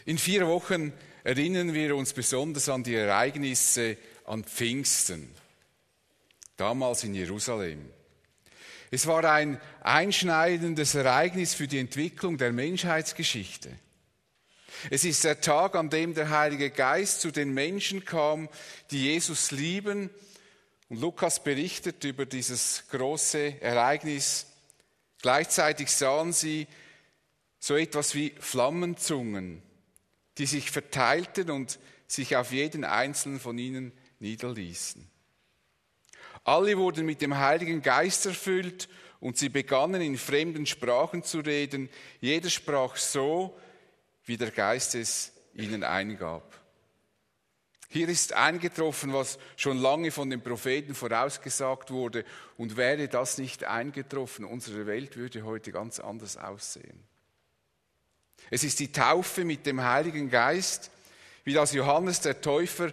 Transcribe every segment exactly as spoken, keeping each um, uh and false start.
In vier Wochen erinnern wir uns besonders an die Ereignisse an Pfingsten, damals in Jerusalem. Es war ein einschneidendes Ereignis für die Entwicklung der Menschheitsgeschichte. Es ist der Tag, an dem der Heilige Geist zu den Menschen kam, die Jesus lieben. Und Lukas berichtet über dieses große Ereignis. Gleichzeitig sahen sie so etwas wie Flammenzungen, die sich verteilten und sich auf jeden einzelnen von ihnen niederließen. Alle wurden mit dem Heiligen Geist erfüllt und sie begannen in fremden Sprachen zu reden. Jeder sprach so, wie der Geist es ihnen eingab. Hier ist eingetroffen, was schon lange von den Propheten vorausgesagt wurde. Und wäre das nicht eingetroffen, unsere Welt würde heute ganz anders aussehen. Es ist die Taufe mit dem Heiligen Geist, wie das Johannes der Täufer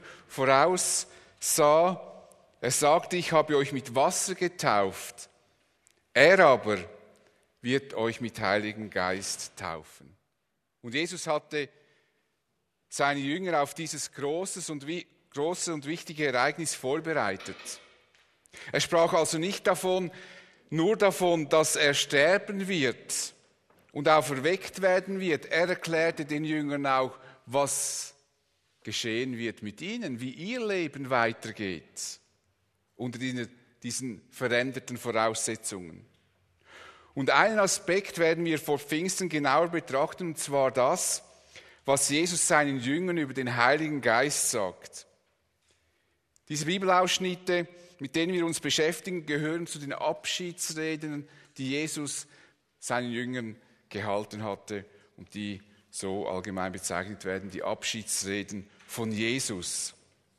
voraussah. Er sagte, ich habe euch mit Wasser getauft, er aber wird euch mit Heiligem Geist taufen. Und Jesus hatte seine Jünger auf dieses großes und, große und wichtige Ereignis vorbereitet. Er sprach also nicht davon, nur davon, dass er sterben wird und auferweckt werden wird. Er erklärte den Jüngern auch, was geschehen wird mit ihnen, wie ihr Leben weitergeht unter diesen veränderten Voraussetzungen. Und einen Aspekt werden wir vor Pfingsten genauer betrachten, und zwar das, was Jesus seinen Jüngern über den Heiligen Geist sagt. Diese Bibelausschnitte, mit denen wir uns beschäftigen, gehören zu den Abschiedsreden, die Jesus seinen Jüngern gehalten hatte und die so allgemein bezeichnet werden, die Abschiedsreden von Jesus.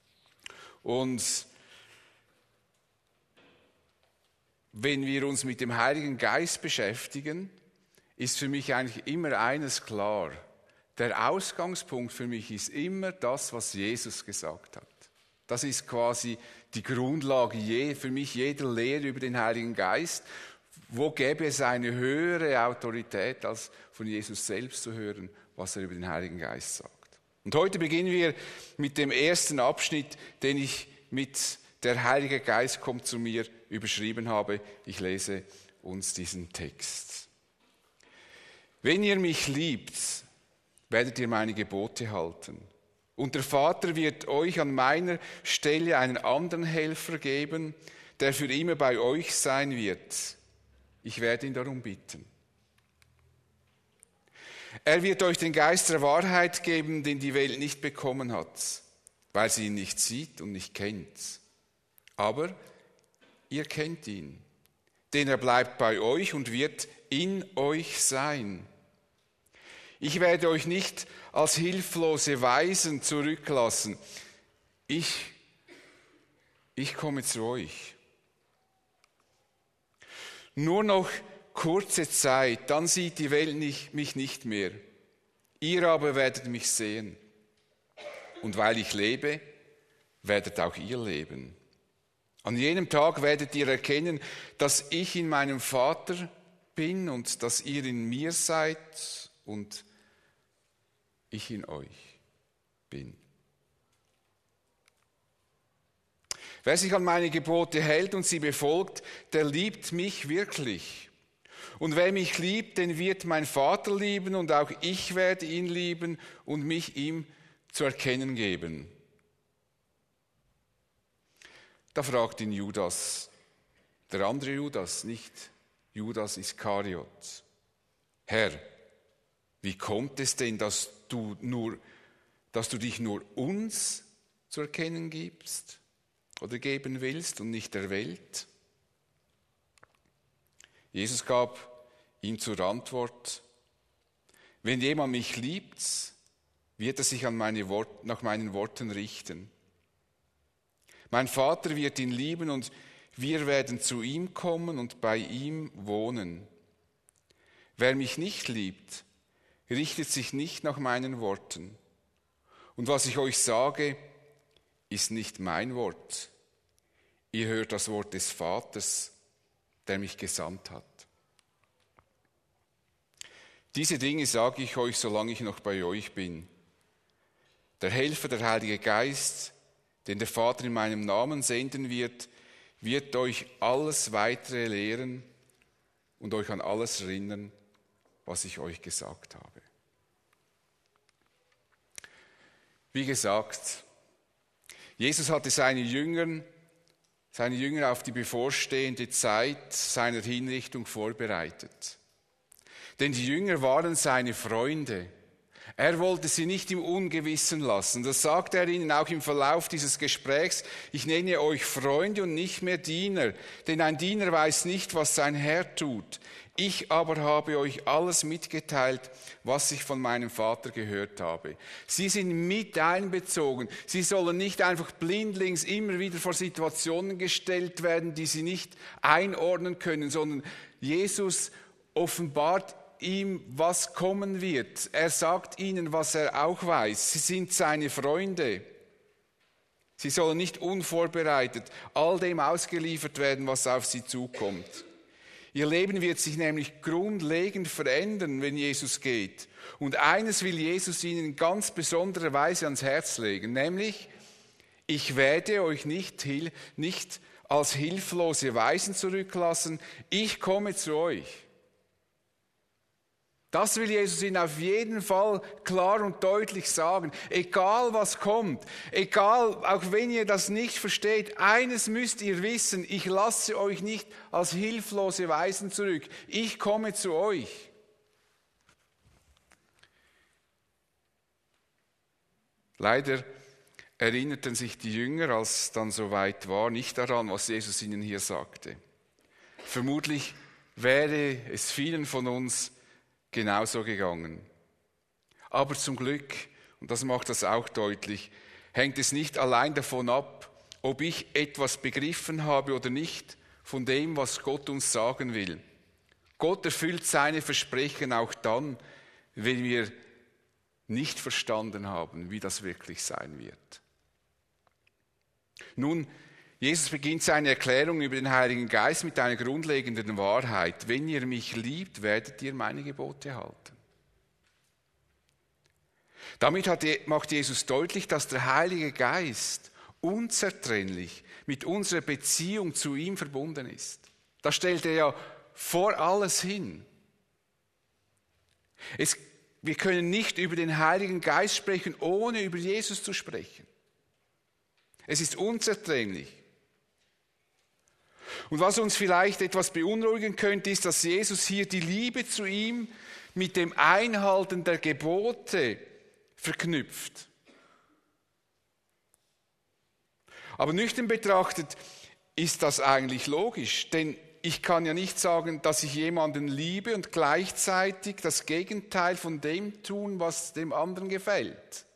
Und wenn wir uns mit dem Heiligen Geist beschäftigen, ist für mich eigentlich immer eines klar. Der Ausgangspunkt für mich ist immer das, was Jesus gesagt hat. Das ist quasi die Grundlage für mich jeder Lehre über den Heiligen Geist. Wo gäbe es eine höhere Autorität, als von Jesus selbst zu hören, was er über den Heiligen Geist sagt? Und heute beginnen wir mit dem ersten Abschnitt, den ich mit Der Heilige Geist kommt zu mir überschrieben habe. Ich lese uns diesen Text. Wenn ihr mich liebt, werdet ihr meine Gebote halten. Und der Vater wird euch an meiner Stelle einen anderen Helfer geben, der für immer bei euch sein wird. Ich werde ihn darum bitten. Er wird euch den Geist der Wahrheit geben, den die Welt nicht bekommen hat, weil sie ihn nicht sieht und nicht kennt. Aber ihr kennt ihn, denn er bleibt bei euch und wird in euch sein. Ich werde euch nicht als hilflose Waisen zurücklassen. Ich, ich komme zu euch. Nur noch kurze Zeit, dann sieht die Welt nicht, mich nicht mehr. Ihr aber werdet mich sehen. Und weil ich lebe, werdet auch ihr leben. An jenem Tag werdet ihr erkennen, dass ich in meinem Vater bin und dass ihr in mir seid und ich in euch bin. Wer sich an meine Gebote hält und sie befolgt, der liebt mich wirklich. Und wer mich liebt, den wird mein Vater lieben und auch ich werde ihn lieben und mich ihm zu erkennen geben. Da fragt ihn Judas, der andere Judas, nicht Judas Iskariot: Herr, wie kommt es denn, dass du, nur, dass du dich nur uns zu erkennen gibst oder geben willst und nicht der Welt? Jesus gab ihm zur Antwort: Wenn jemand mich liebt, wird er sich an meine Wort, nach meinen Worten richten. Mein Vater wird ihn lieben und wir werden zu ihm kommen und bei ihm wohnen. Wer mich nicht liebt, richtet sich nicht nach meinen Worten. Und was ich euch sage, ist nicht mein Wort. Ihr hört das Wort des Vaters, der mich gesandt hat. Diese Dinge sage ich euch, solange ich noch bei euch bin. Der Helfer, der Heilige Geist, den der Vater in meinem Namen senden wird, wird euch alles Weitere lehren und euch an alles erinnern, was ich euch gesagt habe. Wie gesagt, Jesus hatte seine Jünger, seine Jünger auf die bevorstehende Zeit seiner Hinrichtung vorbereitet. Denn die Jünger waren seine Freunde. Er wollte sie nicht im Ungewissen lassen. Das sagt er ihnen auch im Verlauf dieses Gesprächs. Ich nenne euch Freunde und nicht mehr Diener, denn ein Diener weiß nicht, was sein Herr tut. Ich aber habe euch alles mitgeteilt, was ich von meinem Vater gehört habe. Sie sind mit einbezogen. Sie sollen nicht einfach blindlings immer wieder vor Situationen gestellt werden, die sie nicht einordnen können, sondern Jesus offenbart ihm, was kommen wird. Er sagt ihnen, was er auch weiß. Sie sind seine Freunde. Sie sollen nicht unvorbereitet all dem ausgeliefert werden, was auf sie zukommt. Ihr Leben wird sich nämlich grundlegend verändern, wenn Jesus geht. Und eines will Jesus ihnen in ganz besonderer Weise ans Herz legen, nämlich, ich werde euch nicht, nicht als hilflose Waisen zurücklassen, ich komme zu euch. Das will Jesus Ihnen auf jeden Fall klar und deutlich sagen. Egal was kommt, egal, auch wenn ihr das nicht versteht, eines müsst ihr wissen, ich lasse euch nicht als hilflose Waisen zurück. Ich komme zu euch. Leider erinnerten sich die Jünger, als es dann soweit war, nicht daran, was Jesus ihnen hier sagte. Vermutlich wäre es vielen von uns genauso gegangen. Aber zum Glück, und das macht das auch deutlich, hängt es nicht allein davon ab, ob ich etwas begriffen habe oder nicht, von dem, was Gott uns sagen will. Gott erfüllt seine Versprechen auch dann, wenn wir nicht verstanden haben, wie das wirklich sein wird. Nun, Jesus beginnt seine Erklärung über den Heiligen Geist mit einer grundlegenden Wahrheit. Wenn ihr mich liebt, werdet ihr meine Gebote halten. Damit hat, macht Jesus deutlich, dass der Heilige Geist unzertrennlich mit unserer Beziehung zu ihm verbunden ist. Das stellt er ja vor alles hin. Es, wir können nicht über den Heiligen Geist sprechen, ohne über Jesus zu sprechen. Es ist unzertrennlich. Und was uns vielleicht etwas beunruhigen könnte, ist, dass Jesus hier die Liebe zu ihm mit dem Einhalten der Gebote verknüpft. Aber nüchtern betrachtet ist das eigentlich logisch, denn ich kann ja nicht sagen, dass ich jemanden liebe und gleichzeitig das Gegenteil von dem tun, was dem anderen gefällt.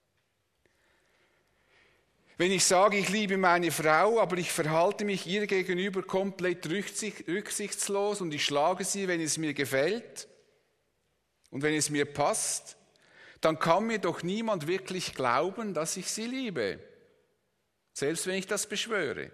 Wenn ich sage, ich liebe meine Frau, aber ich verhalte mich ihr gegenüber komplett rücksichtslos und ich schlage sie, wenn es mir gefällt und wenn es mir passt, dann kann mir doch niemand wirklich glauben, dass ich sie liebe, selbst wenn ich das beschwöre.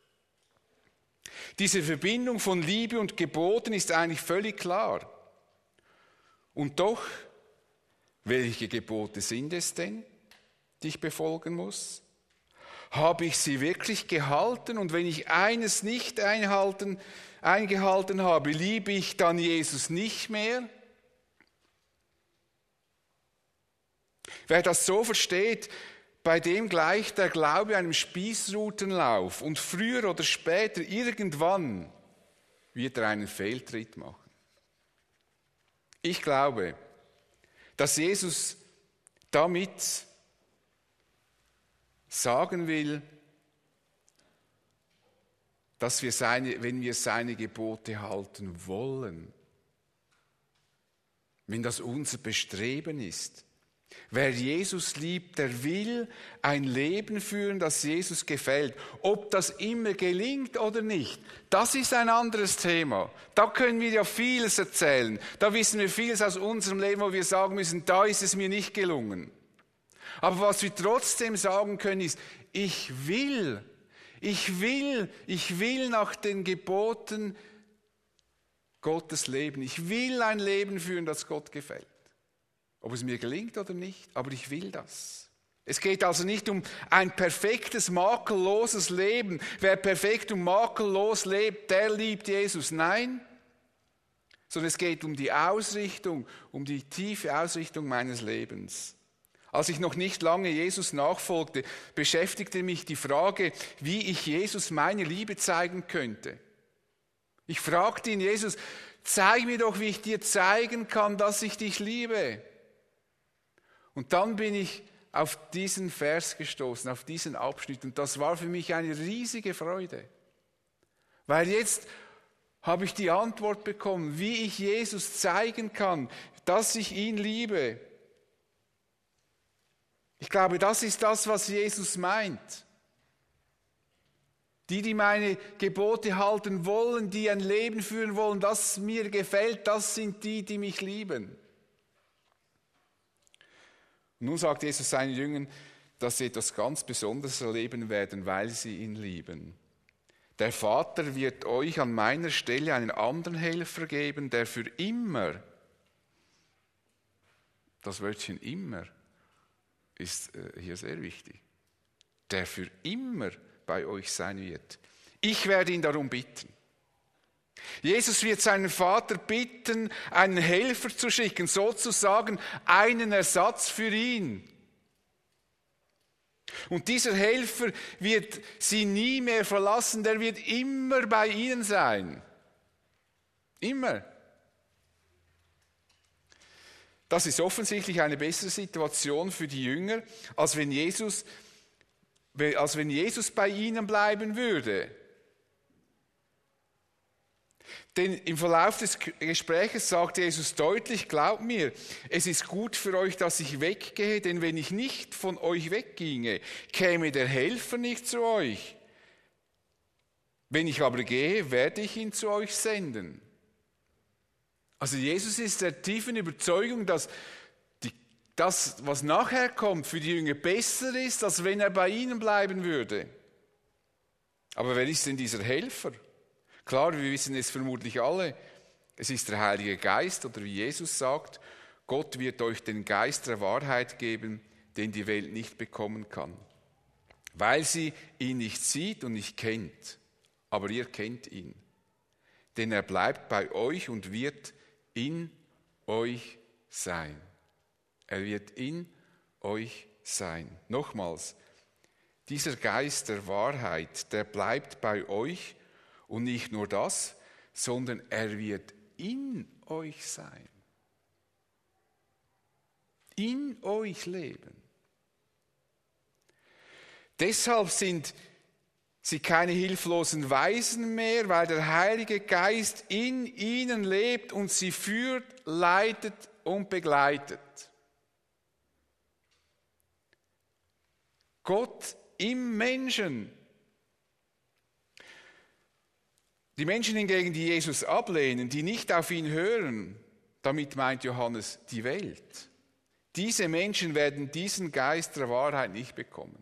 Diese Verbindung von Liebe und Geboten ist eigentlich völlig klar. Und doch, welche Gebote sind es denn, die ich befolgen muss? Habe ich sie wirklich gehalten? Und wenn ich eines nicht einhalten, eingehalten habe, liebe ich dann Jesus nicht mehr? Wer das so versteht, bei dem gleicht der Glaube einem Spießrutenlauf und früher oder später, irgendwann, wird er einen Fehltritt machen. Ich glaube, dass Jesus damit sagen will, dass wir seine, wenn wir seine Gebote halten wollen, wenn das unser Bestreben ist. Wer Jesus liebt, der will ein Leben führen, das Jesus gefällt. Ob das immer gelingt oder nicht, das ist ein anderes Thema. Da können wir ja vieles erzählen. Da wissen wir vieles aus unserem Leben, wo wir sagen müssen, da ist es mir nicht gelungen. Aber was wir trotzdem sagen können ist, ich will, ich will, ich will nach den Geboten Gottes leben. Ich will ein Leben führen, das Gott gefällt. Ob es mir gelingt oder nicht, aber ich will das. Es geht also nicht um ein perfektes, makelloses Leben. Wer perfekt und makellos lebt, der liebt Jesus. Nein, sondern es geht um die Ausrichtung, um die tiefe Ausrichtung meines Lebens. Als ich noch nicht lange Jesus nachfolgte, beschäftigte mich die Frage, wie ich Jesus meine Liebe zeigen könnte. Ich fragte ihn, Jesus, zeig mir doch, wie ich dir zeigen kann, dass ich dich liebe. Und dann bin ich auf diesen Vers gestoßen, auf diesen Abschnitt. Und das war für mich eine riesige Freude. Weil jetzt habe ich die Antwort bekommen, wie ich Jesus zeigen kann, dass ich ihn liebe. Ich glaube, das ist das, was Jesus meint. Die, die meine Gebote halten wollen, die ein Leben führen wollen, das mir gefällt, das sind die, die mich lieben. Und nun sagt Jesus seinen Jüngern, dass sie etwas ganz Besonderes erleben werden, weil sie ihn lieben. Der Vater wird euch an meiner Stelle einen anderen Helfer geben, der für immer, das Wörtchen immer ist hier sehr wichtig, der für immer bei euch sein wird. Ich werde ihn darum bitten. Jesus wird seinen Vater bitten, einen Helfer zu schicken, sozusagen einen Ersatz für ihn. Und dieser Helfer wird sie nie mehr verlassen, der wird immer bei ihnen sein. Immer. Das ist offensichtlich eine bessere Situation für die Jünger, als wenn Jesus, als wenn Jesus bei ihnen bleiben würde. Denn im Verlauf des Gesprächs sagt Jesus deutlich, glaubt mir, es ist gut für euch, dass ich weggehe, denn wenn ich nicht von euch wegginge, käme der Helfer nicht zu euch. Wenn ich aber gehe, werde ich ihn zu euch senden. Also Jesus ist der tiefen Überzeugung, dass die, das, was nachher kommt, für die Jünger besser ist, als wenn er bei ihnen bleiben würde. Aber wer ist denn dieser Helfer? Klar, wir wissen es vermutlich alle, es ist der Heilige Geist oder wie Jesus sagt, Gott wird euch den Geist der Wahrheit geben, den die Welt nicht bekommen kann, weil sie ihn nicht sieht und nicht kennt, aber ihr kennt ihn. Denn er bleibt bei euch und wird in euch sein. Er wird in euch sein. Nochmals, dieser Geist der Wahrheit, der bleibt bei euch. Und nicht nur das, sondern er wird in euch sein. In euch leben. Deshalb sind sie keine hilflosen Waisen mehr, weil der Heilige Geist in ihnen lebt und sie führt, leitet und begleitet. Gott im Menschen. Die Menschen hingegen, die Jesus ablehnen, die nicht auf ihn hören, damit meint Johannes die Welt. Diese Menschen werden diesen Geist der Wahrheit nicht bekommen.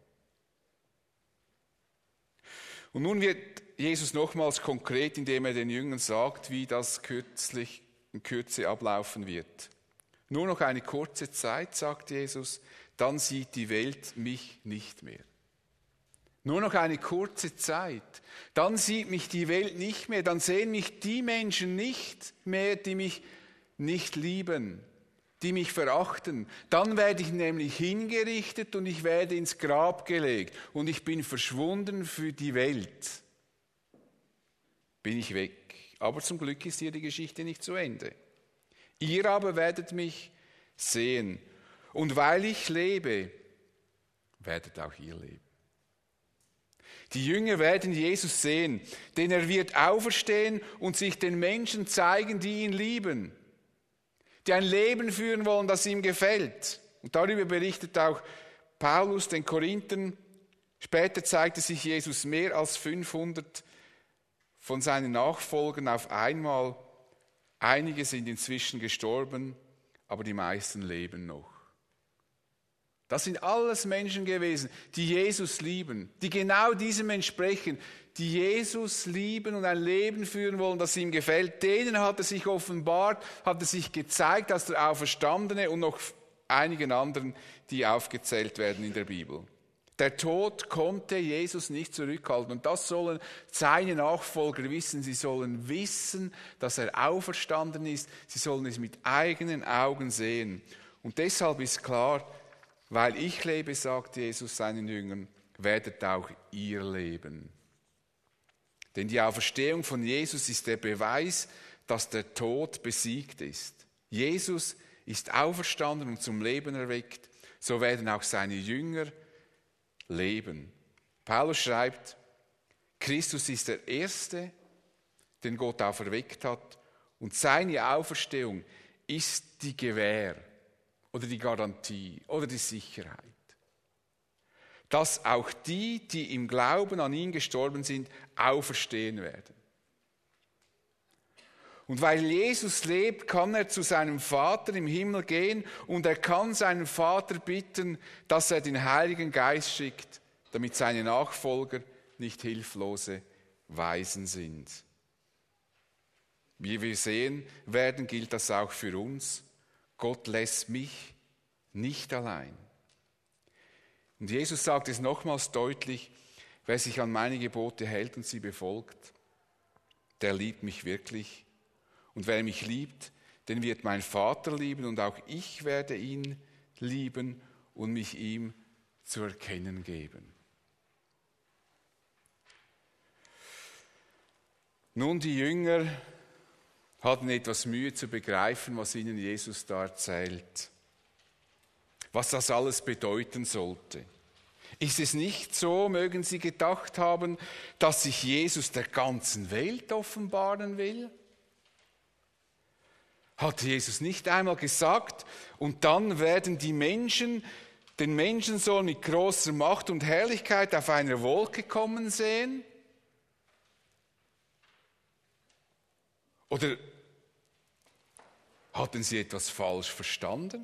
Und nun wird Jesus nochmals konkret, indem er den Jüngern sagt, wie das kürzlich in Kürze ablaufen wird. Nur noch eine kurze Zeit, sagt Jesus, dann sieht die Welt mich nicht mehr. Nur noch eine kurze Zeit, dann sieht mich die Welt nicht mehr, dann sehen mich die Menschen nicht mehr, die mich nicht lieben, die mich verachten. Dann werde ich nämlich hingerichtet und ich werde ins Grab gelegt und ich bin verschwunden für die Welt. Bin ich weg. Aber zum Glück ist hier die Geschichte nicht zu Ende. Ihr aber werdet mich sehen und weil ich lebe, werdet auch ihr leben. Die Jünger werden Jesus sehen, denn er wird auferstehen und sich den Menschen zeigen, die ihn lieben, die ein Leben führen wollen, das ihm gefällt. Und darüber berichtet auch Paulus den Korinthern. Später zeigte sich Jesus mehr als fünfhundert von seinen Nachfolgern auf einmal. Einige sind inzwischen gestorben, aber die meisten leben noch. Das sind alles Menschen gewesen, die Jesus lieben, die genau diesem entsprechen, die Jesus lieben und ein Leben führen wollen, das ihm gefällt. Denen hat er sich offenbart, hat er sich gezeigt als der Auferstandene und noch einigen anderen, die aufgezählt werden in der Bibel. Der Tod konnte Jesus nicht zurückhalten. Und das sollen seine Nachfolger wissen. Sie sollen wissen, dass er auferstanden ist. Sie sollen es mit eigenen Augen sehen. Und deshalb ist klar, weil ich lebe, sagt Jesus seinen Jüngern, werdet auch ihr leben. Denn die Auferstehung von Jesus ist der Beweis, dass der Tod besiegt ist. Jesus ist auferstanden und zum Leben erweckt. So werden auch seine Jünger leben. Paulus schreibt, Christus ist der Erste, den Gott auferweckt hat, und seine Auferstehung ist die Gewähr oder die Garantie oder die Sicherheit, dass auch die, die im Glauben an ihn gestorben sind, auferstehen werden. Und weil Jesus lebt, kann er zu seinem Vater im Himmel gehen und er kann seinen Vater bitten, dass er den Heiligen Geist schickt, damit seine Nachfolger nicht hilflose Waisen sind. Wie wir sehen werden, gilt das auch für uns. Gott lässt mich nicht allein. Und Jesus sagt es nochmals deutlich, wer sich an meine Gebote hält und sie befolgt, der liebt mich wirklich. Und wer mich liebt, den wird mein Vater lieben und auch ich werde ihn lieben und mich ihm zu erkennen geben. Nun, die Jünger hatten etwas Mühe zu begreifen, was ihnen Jesus da erzählt, was das alles bedeuten sollte. Ist es nicht so, mögen sie gedacht haben, dass sich Jesus der ganzen Welt offenbaren will? Hat Jesus nicht einmal gesagt, und dann werden die Menschen den Menschensohn mit großer Macht und Herrlichkeit auf einer Wolke kommen sehen? Oder hatten sie etwas falsch verstanden?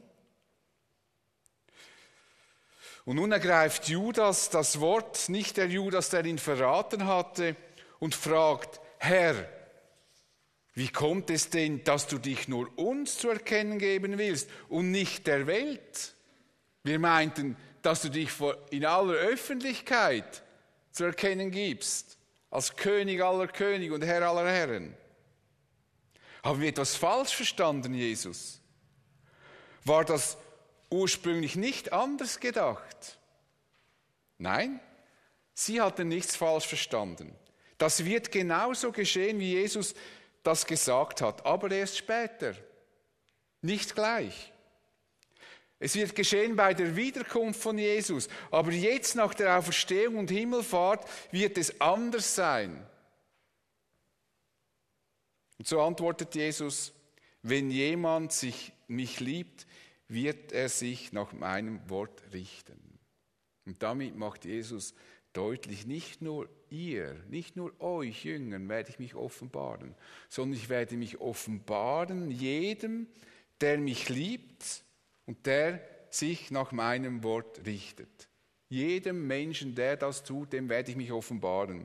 Und nun ergreift Judas das Wort, nicht der Judas, der ihn verraten hatte, und fragt, Herr, wie kommt es denn, dass du dich nur uns zu erkennen geben willst und nicht der Welt? Wir meinten, dass du dich in aller Öffentlichkeit zu erkennen gibst, als König aller Könige und Herr aller Herren. Haben wir etwas falsch verstanden, Jesus? War das ursprünglich nicht anders gedacht? Nein, sie hatten nichts falsch verstanden. Das wird genauso geschehen, wie Jesus das gesagt hat, aber erst später, nicht gleich. Es wird geschehen bei der Wiederkunft von Jesus, aber jetzt nach der Auferstehung und Himmelfahrt wird es anders sein. Und so antwortet Jesus, wenn jemand sich, mich liebt, wird er sich nach meinem Wort richten. Und damit macht Jesus deutlich, nicht nur ihr, nicht nur euch Jüngern werde ich mich offenbaren, sondern ich werde mich offenbaren jedem, der mich liebt und der sich nach meinem Wort richtet. Jedem Menschen, der das tut, dem werde ich mich offenbaren.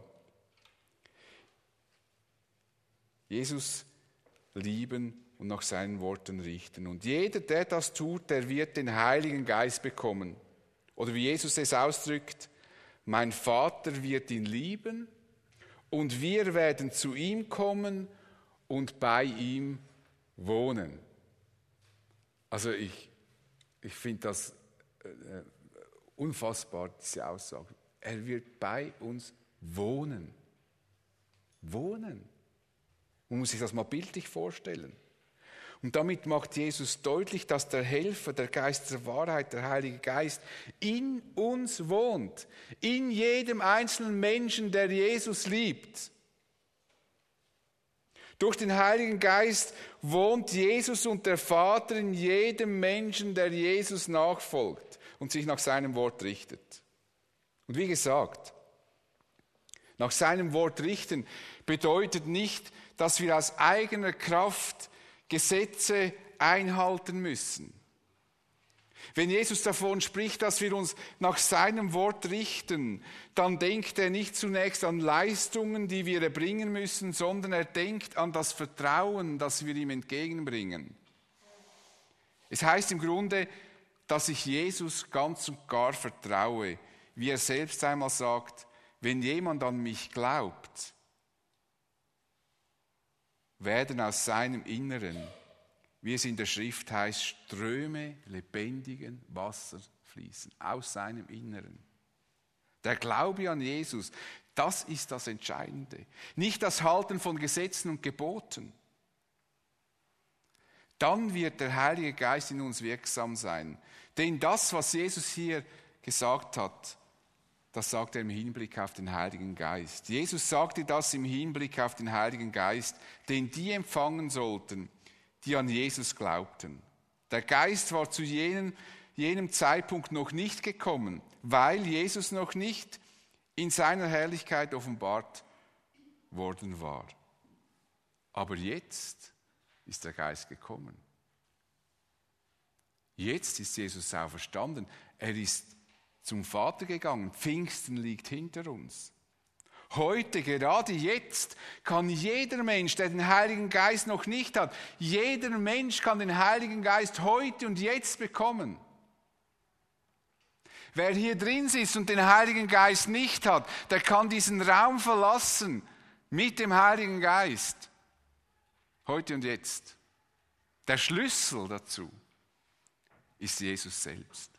Jesus lieben und nach seinen Worten richten. Und jeder, der das tut, der wird den Heiligen Geist bekommen. Oder wie Jesus es ausdrückt, mein Vater wird ihn lieben und wir werden zu ihm kommen und bei ihm wohnen. Also ich, ich finde das äh, unfassbar, diese Aussage. Er wird bei uns wohnen. Wohnen. Man muss sich das mal bildlich vorstellen. Und damit macht Jesus deutlich, dass der Helfer, der Geist der Wahrheit, der Heilige Geist, in uns wohnt. In jedem einzelnen Menschen, der Jesus liebt. Durch den Heiligen Geist wohnt Jesus und der Vater in jedem Menschen, der Jesus nachfolgt und sich nach seinem Wort richtet. Und wie gesagt, nach seinem Wort richten bedeutet nicht, dass wir aus eigener Kraft Gesetze einhalten müssen. Wenn Jesus davon spricht, dass wir uns nach seinem Wort richten, dann denkt er nicht zunächst an Leistungen, die wir erbringen müssen, sondern er denkt an das Vertrauen, das wir ihm entgegenbringen. Es heißt im Grunde, dass ich Jesus ganz und gar vertraue, wie er selbst einmal sagt, wenn jemand an mich glaubt, werden aus seinem Inneren, wie es in der Schrift heißt, Ströme lebendigen Wassers fließen, aus seinem Inneren. Der Glaube an Jesus, das ist das Entscheidende. Nicht das Halten von Gesetzen und Geboten. Dann wird der Heilige Geist in uns wirksam sein. Denn das, was Jesus hier gesagt hat, das sagt er im Hinblick auf den Heiligen Geist. Jesus sagte das im Hinblick auf den Heiligen Geist, den die empfangen sollten, die an Jesus glaubten. Der Geist war zu jenem, jenem Zeitpunkt noch nicht gekommen, weil Jesus noch nicht in seiner Herrlichkeit offenbart worden war. Aber jetzt ist der Geist gekommen. Jetzt ist Jesus auferstanden. Er ist zum Vater gegangen. Pfingsten liegt hinter uns. Heute, gerade jetzt, kann jeder Mensch, der den Heiligen Geist noch nicht hat, jeder Mensch kann den Heiligen Geist heute und jetzt bekommen. Wer hier drin sitzt und den Heiligen Geist nicht hat, der kann diesen Raum verlassen mit dem Heiligen Geist. Heute und jetzt. Der Schlüssel dazu ist Jesus selbst.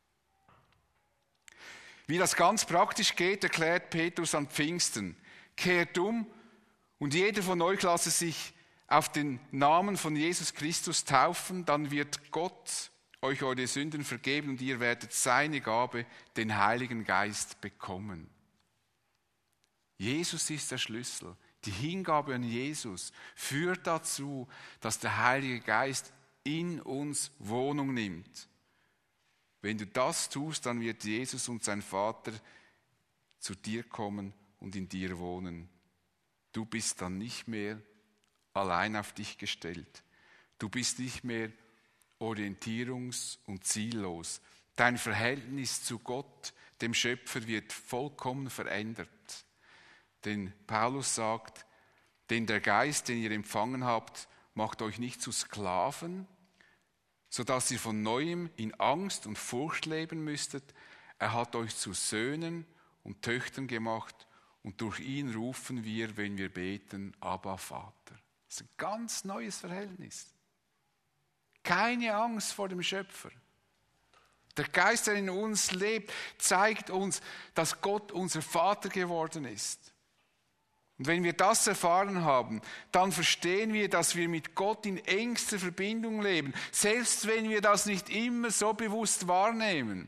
Wie das ganz praktisch geht, erklärt Petrus an Pfingsten. Kehrt um und jeder von euch lasse sich auf den Namen von Jesus Christus taufen, dann wird Gott euch eure Sünden vergeben und ihr werdet seine Gabe, den Heiligen Geist, bekommen. Jesus ist der Schlüssel. Die Hingabe an Jesus führt dazu, dass der Heilige Geist in uns Wohnung nimmt. Wenn du das tust, dann wird Jesus und sein Vater zu dir kommen und in dir wohnen. Du bist dann nicht mehr allein auf dich gestellt. Du bist nicht mehr orientierungs- und ziellos. Dein Verhältnis zu Gott, dem Schöpfer, wird vollkommen verändert. Denn Paulus sagt, denn der Geist, den ihr empfangen habt, macht euch nicht zu Sklaven, sodass ihr von Neuem in Angst und Furcht leben müsstet. Er hat euch zu Söhnen und Töchtern gemacht und durch ihn rufen wir, wenn wir beten, Abba, Vater. Das ist ein ganz neues Verhältnis. Keine Angst vor dem Schöpfer. Der Geist, der in uns lebt, zeigt uns, dass Gott unser Vater geworden ist. Und wenn wir das erfahren haben, dann verstehen wir, dass wir mit Gott in engster Verbindung leben, selbst wenn wir das nicht immer so bewusst wahrnehmen.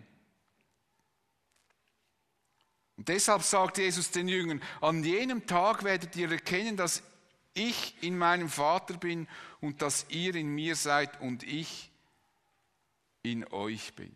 Und deshalb sagt Jesus den Jüngern, an jenem Tag werdet ihr erkennen, dass ich in meinem Vater bin und dass ihr in mir seid und ich in euch bin.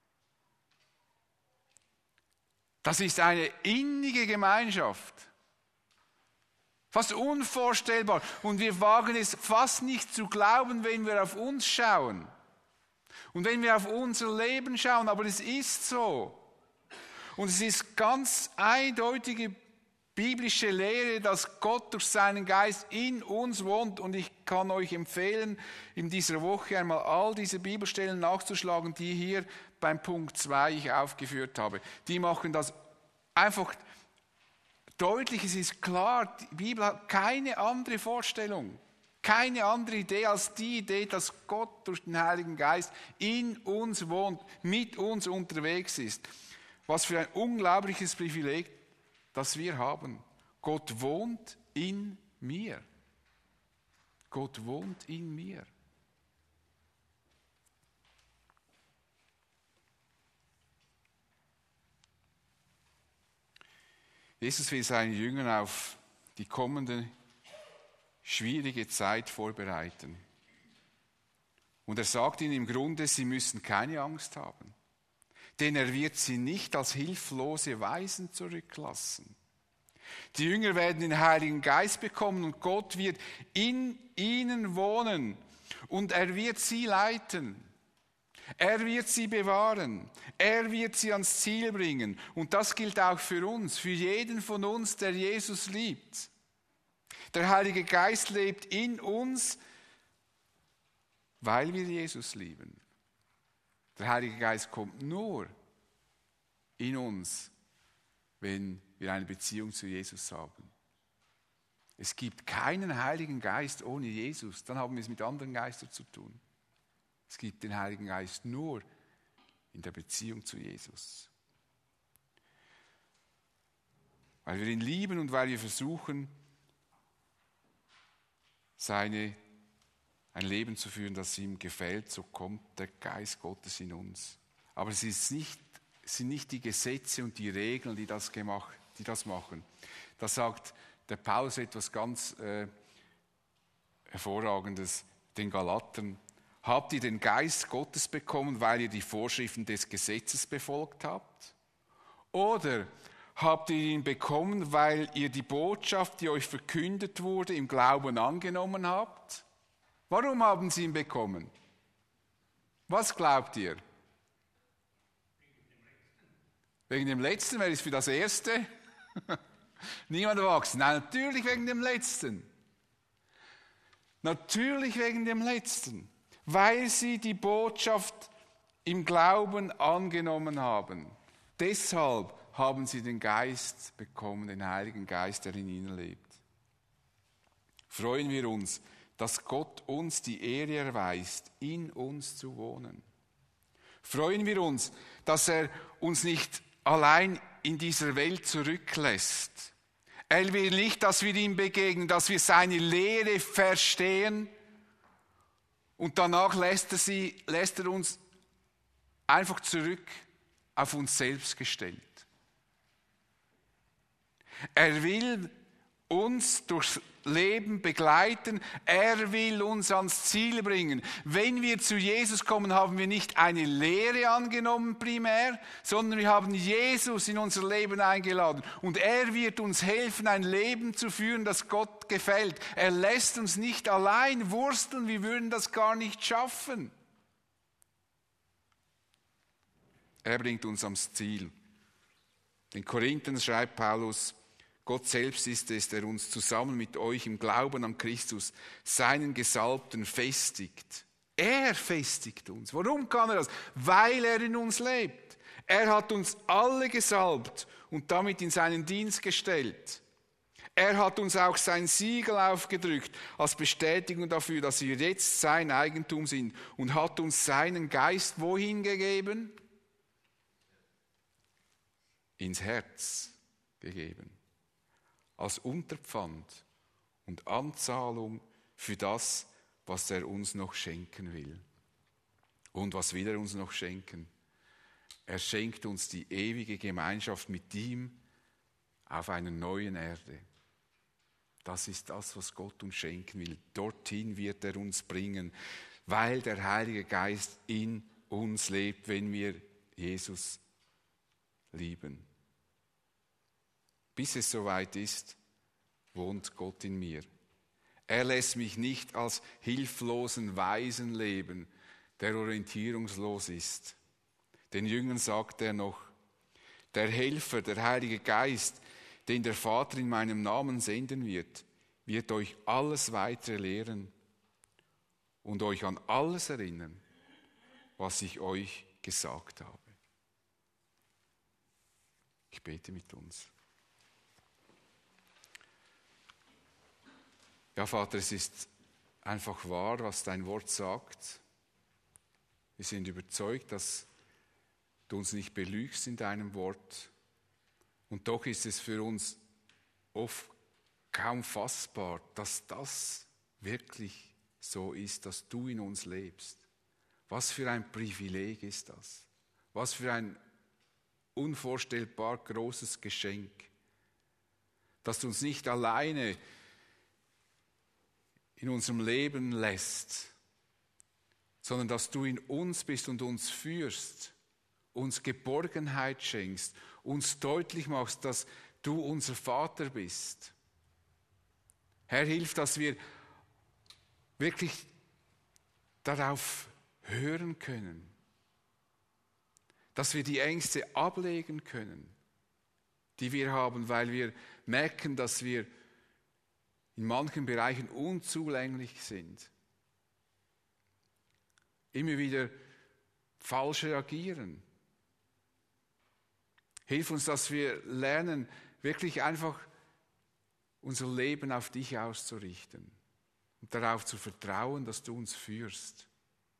Das ist eine innige Gemeinschaft. Fast unvorstellbar. Und wir wagen es fast nicht zu glauben, wenn wir auf uns schauen. Und wenn wir auf unser Leben schauen. Aber es ist so. Und es ist ganz eindeutige biblische Lehre, dass Gott durch seinen Geist in uns wohnt. Und ich kann euch empfehlen, in dieser Woche einmal all diese Bibelstellen nachzuschlagen, die hier beim Punkt zwei ich aufgeführt habe. Die machen das einfach deutlich, es ist klar, die Bibel hat keine andere Vorstellung, keine andere Idee als die Idee, dass Gott durch den Heiligen Geist in uns wohnt, mit uns unterwegs ist. Was für ein unglaubliches Privileg, das wir haben. Gott wohnt in mir. Gott wohnt in mir. Jesus will seine Jünger auf die kommende schwierige Zeit vorbereiten. Und er sagt ihnen im Grunde, sie müssen keine Angst haben. Denn er wird sie nicht als hilflose Waisen zurücklassen. Die Jünger werden den Heiligen Geist bekommen und Gott wird in ihnen wohnen. Und er wird sie leiten. Er wird sie bewahren. Er wird sie ans Ziel bringen. Und das gilt auch für uns, für jeden von uns, der Jesus liebt. Der Heilige Geist lebt in uns, weil wir Jesus lieben. Der Heilige Geist kommt nur in uns, wenn wir eine Beziehung zu Jesus haben. Es gibt keinen Heiligen Geist ohne Jesus, dann haben wir es mit anderen Geistern zu tun. Es gibt den Heiligen Geist nur in der Beziehung zu Jesus. Weil wir ihn lieben und weil wir versuchen, seine, ein Leben zu führen, das ihm gefällt, so kommt der Geist Gottes in uns. Aber es ist nicht, es sind nicht die Gesetze und die Regeln, die das, gemacht, die das machen. Da sagt der Paulus etwas ganz äh, Hervorragendes den Galatern. Habt ihr den Geist Gottes bekommen, weil ihr die Vorschriften des Gesetzes befolgt habt? Oder habt ihr ihn bekommen, weil ihr die Botschaft, die euch verkündet wurde, im Glauben angenommen habt? Warum haben sie ihn bekommen? Was glaubt ihr? Wegen dem Letzten, wer ist für das Erste? Niemand erwachsen. Nein, natürlich wegen dem Letzten. Natürlich wegen dem Letzten. Weil sie die Botschaft im Glauben angenommen haben. Deshalb haben sie den Geist bekommen, den Heiligen Geist, der in ihnen lebt. Freuen wir uns, dass Gott uns die Ehre erweist, in uns zu wohnen. Freuen wir uns, dass er uns nicht allein in dieser Welt zurücklässt. Er will nicht, dass wir ihm begegnen, dass wir seine Lehre verstehen und danach lässt er, sie, lässt er uns einfach zurück auf uns selbst gestellt. Er will uns durchs Leben begleiten. Er will uns ans Ziel bringen. Wenn wir zu Jesus kommen, haben wir nicht eine Lehre angenommen primär, sondern wir haben Jesus in unser Leben eingeladen. Und er wird uns helfen, ein Leben zu führen, das Gott gefällt. Er lässt uns nicht allein wursteln, wir würden das gar nicht schaffen. Er bringt uns ans Ziel. Den Korinthern schreibt Paulus, Gott selbst ist es, der uns zusammen mit euch im Glauben an Christus, seinen Gesalbten, festigt. Er festigt uns. Warum kann er das? Weil er in uns lebt. Er hat uns alle gesalbt und damit in seinen Dienst gestellt. Er hat uns auch sein Siegel aufgedrückt als Bestätigung dafür, dass wir jetzt sein Eigentum sind und hat uns seinen Geist wohin gegeben? Ins Herz gegeben. Als Unterpfand und Anzahlung für das, was er uns noch schenken will. Und was will er uns noch schenken? Er schenkt uns die ewige Gemeinschaft mit ihm auf einer neuen Erde. Das ist das, was Gott uns schenken will. Dorthin wird er uns bringen, weil der Heilige Geist in uns lebt, wenn wir Jesus lieben. Bis es soweit ist, wohnt Gott in mir. Er lässt mich nicht als hilflosen Waisen leben, der orientierungslos ist. Den Jüngern sagt er noch, der Helfer, der Heilige Geist, den der Vater in meinem Namen senden wird, wird euch alles weitere lehren und euch an alles erinnern, was ich euch gesagt habe. Ich bete mit uns. Ja, Vater, es ist einfach wahr, was dein Wort sagt. Wir sind überzeugt, dass du uns nicht belügst in deinem Wort. Und doch ist es für uns oft kaum fassbar, dass das wirklich so ist, dass du in uns lebst. Was für ein Privileg ist das? Was für ein unvorstellbar großes Geschenk, dass du uns nicht alleine in unserem Leben lässt, sondern dass du in uns bist und uns führst, uns Geborgenheit schenkst, uns deutlich machst, dass du unser Vater bist. Herr, hilf, dass wir wirklich darauf hören können, dass wir die Ängste ablegen können, die wir haben, weil wir merken, dass wir in manchen Bereichen unzulänglich sind. Immer wieder falsch reagieren. Hilf uns, dass wir lernen, wirklich einfach unser Leben auf dich auszurichten und darauf zu vertrauen, dass du uns führst.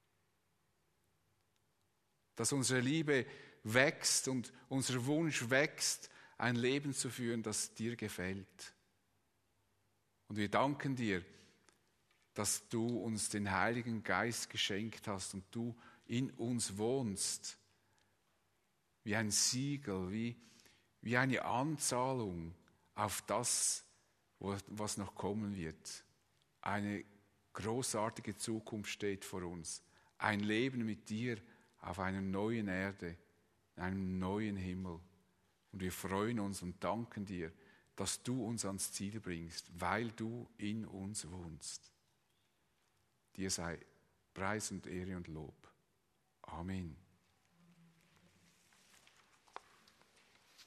Dass unsere Liebe wächst und unser Wunsch wächst, ein Leben zu führen, das dir gefällt. Und wir danken dir, dass du uns den Heiligen Geist geschenkt hast und du in uns wohnst, wie ein Siegel, wie, wie eine Anzahlung auf das, was noch kommen wird. Eine großartige Zukunft steht vor uns. Ein Leben mit dir auf einer neuen Erde, in einem neuen Himmel. Und wir freuen uns und danken dir, dass du uns ans Ziel bringst, weil du in uns wohnst. Dir sei Preis und Ehre und Lob. Amen.